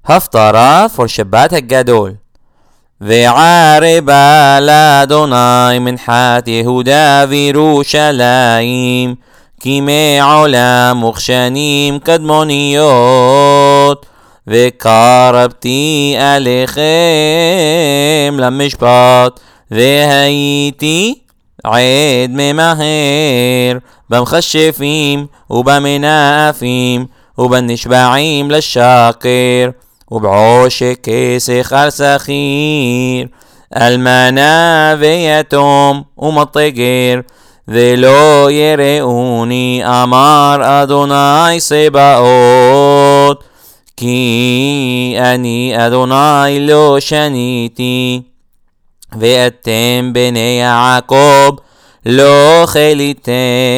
הפטרה for שבת הגדול. וערבה לאדוני מנחת יהודה וירושלים, כי מעולם וכשנים קדמוניות, וקרבתי עליכם למשפט, והייתי עד ממהר במכשפים ובמנאפים ובנשבעים לשקר, ובעושק כסך על שכיר, אלמנה ויתום ומטגר, ולא יראוני, אמר אדוני צבאות, כי אני אדוני לא שניתי. ואתם בני יעקב לא חליתם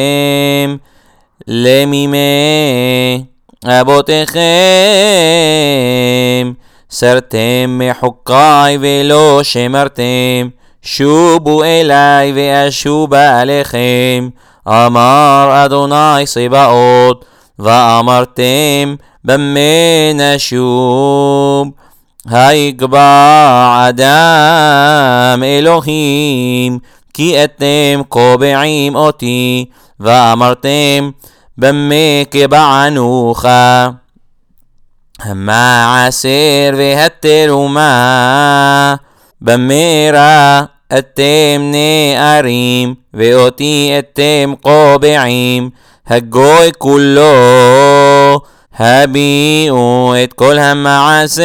למימי אבותיכם, סרתם מחוקי ולא שמרתם, שובו אלי ואשובה עליכם, אמר אדוני צבאות. ואמרתם במה נשוב, היקבע אדם אלוהים, כי אתם קובעים אותי. ואמרתם במה קבענוך, המעשר והתרומה, במה רע אתם נערים ואותי אתם קובעים. הגוי כולו הביאו את כל המעשר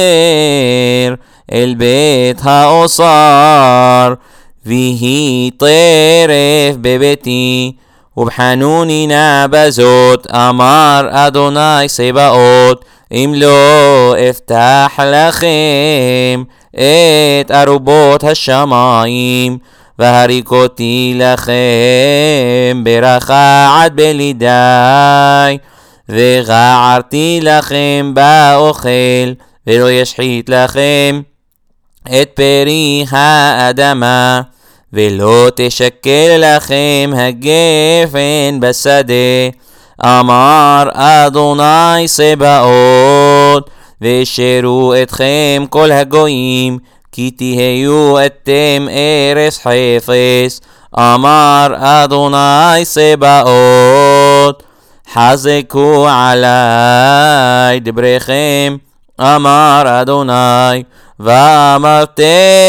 אל בית האוצר, ויהי טרף בביתי, ובחנוני נא בזאת, אמר אדוני צבאות. אם לא אפתח לכם את ארובות השמיים, והריקותי לכם ברכה עד בלידי, וגערתי לכם באוכל, ולא ישחית לכם את פרי האדמה, ולא תשקל לכם הגפן בשדה, אמר אדוני צבאות. ואשרו אתכם כל הגויים, כי תהיו אתם ארץ חפץ, אמר אדוני צבאות. חזקו עלי דבריכם, אמר אדוני. ואמרתם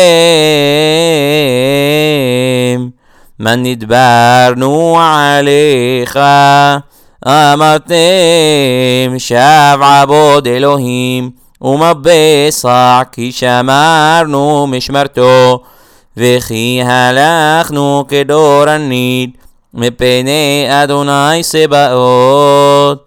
מה נדברנו עליך, אמרתם שב עבוד אלוהים ומבשע, כי שמרנו משמרתו, וכי הלכנו כדורנית מפני אדוני צבאות.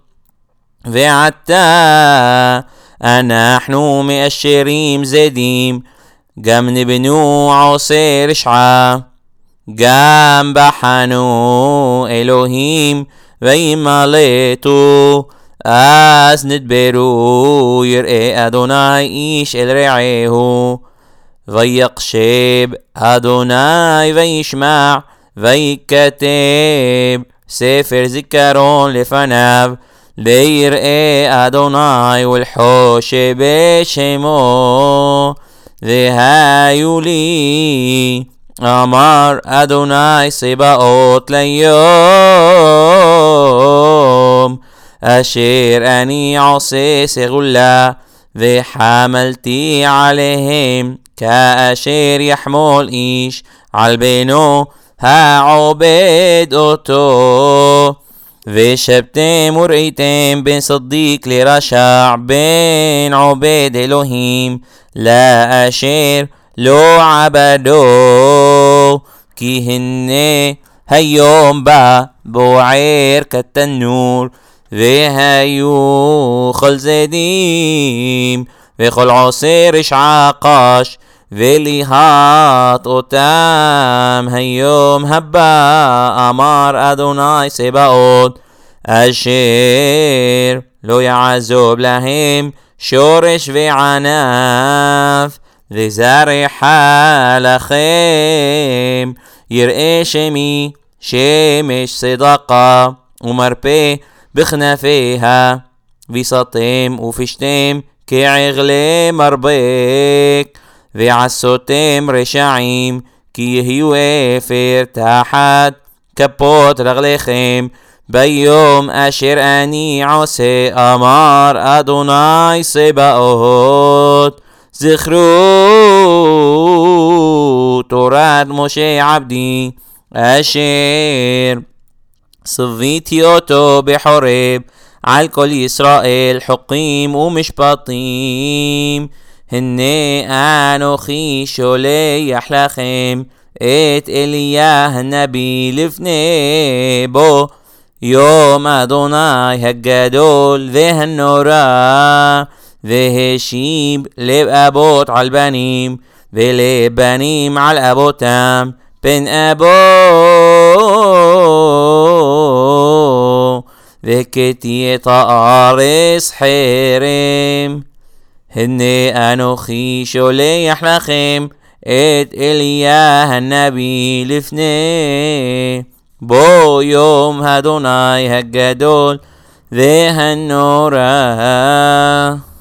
ועתה אנחנו מאשרים זדים, גם נבנו עושה רשעה, גם בחנו אלוהים וימלטו, אז נדברו יראה אדוני איש אל רעהו. ויקשב אדוני וישמע, ויקטב ספר זיכרון לפניו, ליראה אדוני ולחוש בשמו. והיו לי, אמר אדוני צבאות, ליום אשר אני עושה סגולה, וחמלתי עליהם כאשר יחמול איש על בנו העובד אותו. ושבתם וראיתם בין צדיק לרשע, בין עובד אלוהים לאשר לא עבדו, כי הנה היום בא בוער כתנור, והיו כל זדים וכל עושה רשעה קש, וליהט אותם היום הבא, אמר אדוני צבאות, אשר לא יעזוב להם שורש וענף, וזרחה לכם יראה שמי שמש צדקה ומרפא בכנפיה, ויסתם ופשתם כעגלי מרבק, ועשותם רשעים, כי יהיו אפר תחת כפות רגליכם, ביום אשר אני עושה, אמר אדוני צבאות. זכרו תורת משה עבדי, אשר צוויתי אותו בחורב, על כל ישראל חוקים ומשפטים. הנה אנוכי שולח לכם את אליה הנביא לפני בו יום אדוני הגדול והנורא, והשיב לב אבות על בנים, ולב בנים על אבותם, פן אבו וכתי את הארץ חרם. הנה אנוכי שולח לכם את אליה הנביא לפני בו יום אדוני הגדול והנורא.